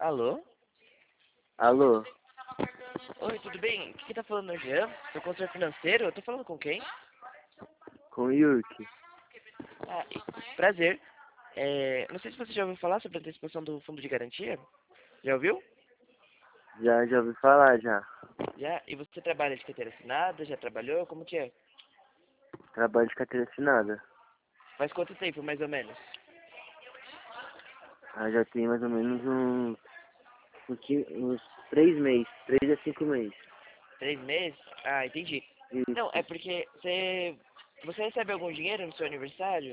Alô? Alô, Oi, tudo bem? Quem tá falando é o Jean? Do consultor financeiro? Eu tô falando com quem? com o Yurk. Prazer. Não sei se você já ouviu falar sobre a antecipação do fundo de garantia. Já ouviu? Já ouvi falar já. Já? E você trabalha de carteira assinada? Já trabalhou? Como que é? Trabalho de carteira assinada. Faz quanto tempo, mais ou menos? Já tem mais ou menos uns 3 meses, 3 a 5 meses. 3 meses? Ah, entendi. Não, é Isso. porque você recebe algum dinheiro no seu aniversário?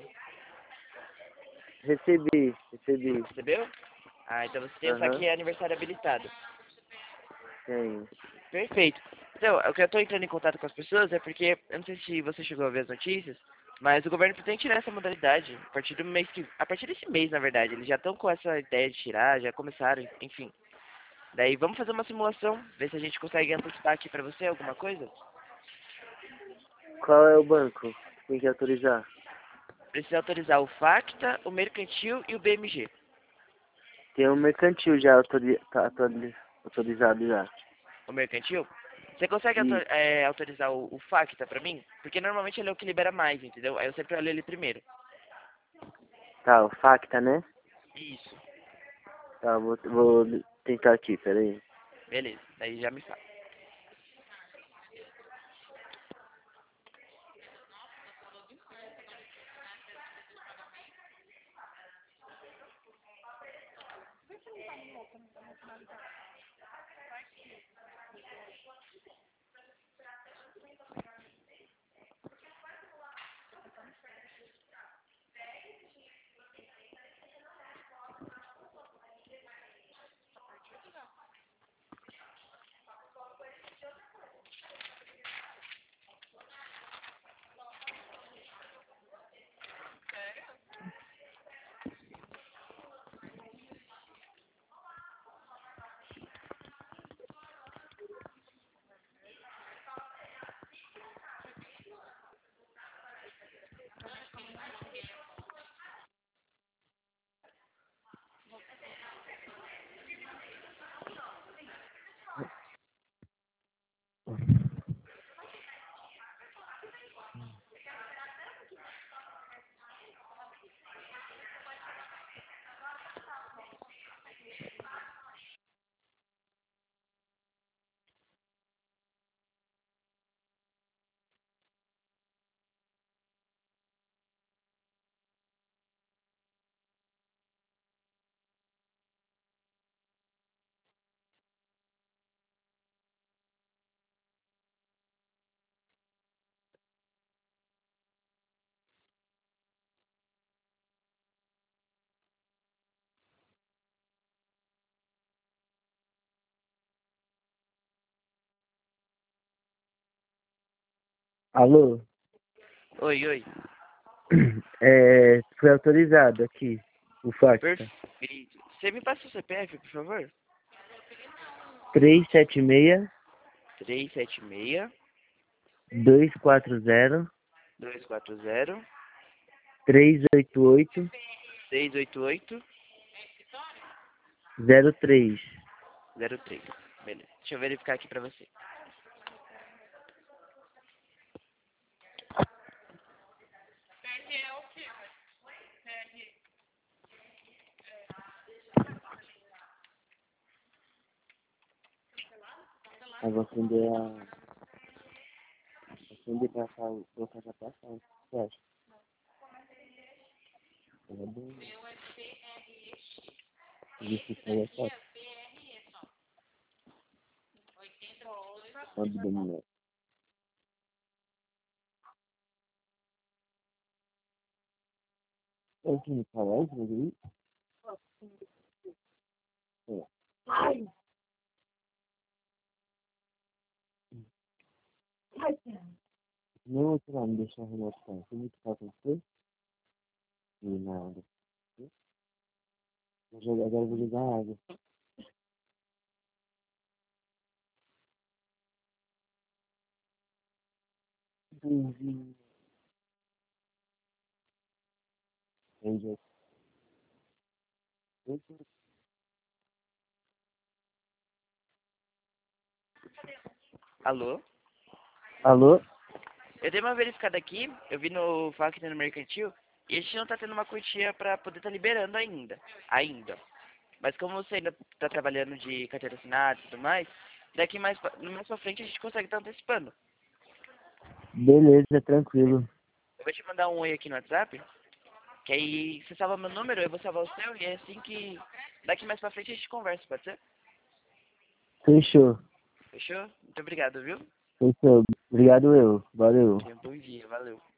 Recebi. Recebeu? Ah, então você tem o Aham, saque aniversário habilitado. tenho. Perfeito. Então, o que eu estou entrando em contato com as pessoas é porque, eu não sei se você chegou a ver as notícias, mas o governo pretende tirar essa modalidade a partir desse mês, na verdade. Eles já estão com essa ideia de tirar, já começaram, enfim. Daí vamos fazer uma simulação, ver se a gente consegue antecipar aqui para você alguma coisa. Qual é o banco? Tem que autorizar. Precisa autorizar o Facta, o Mercantil e o BMG. Tem um mercantil já autorizado já. O Mercantil? Você consegue Isso. autorizar o Facta para mim? Porque normalmente ele é o que libera mais, entendeu? Aí eu sempre olho ele primeiro. Tá, o Facta, né? Isso. Tá, vou tentar aqui, peraí. Beleza, daí já me fala. Alô? Oi, oi. Foi autorizado aqui, o Facta. Perfeito. Você me passa o CPF, por favor? 376 376 240 240 388 688 03. 03. Beleza. Deixa eu verificar aqui pra você. Eu vou acender pra colocar pra passar. Você acha? É bom. Isso é foto. Onde dominar. Eu tinha me falado, mas aí. É. Não, sei lá, me deixar remoto, tá? Tem muito foto com você? E nada. Agora eu vou jogar água. Entendi. Entendi. Alô? Alô? Eu dei uma verificada aqui, eu vi no FAQ no Mercantil, e a gente não tá tendo uma quantia pra poder tá liberando ainda. Ainda. Mas como você ainda tá trabalhando de carteira assinada e tudo mais, daqui mais pra frente a gente consegue estar antecipando. Beleza, tranquilo. Eu vou te mandar um oi aqui no WhatsApp, que aí você salva meu número, eu vou salvar o seu, e é assim que daqui mais pra frente a gente conversa, pode ser? Fechou. Fechou? Muito obrigado, viu? Fechou. Obrigado eu. Valeu. Tenha um bom dia, valeu.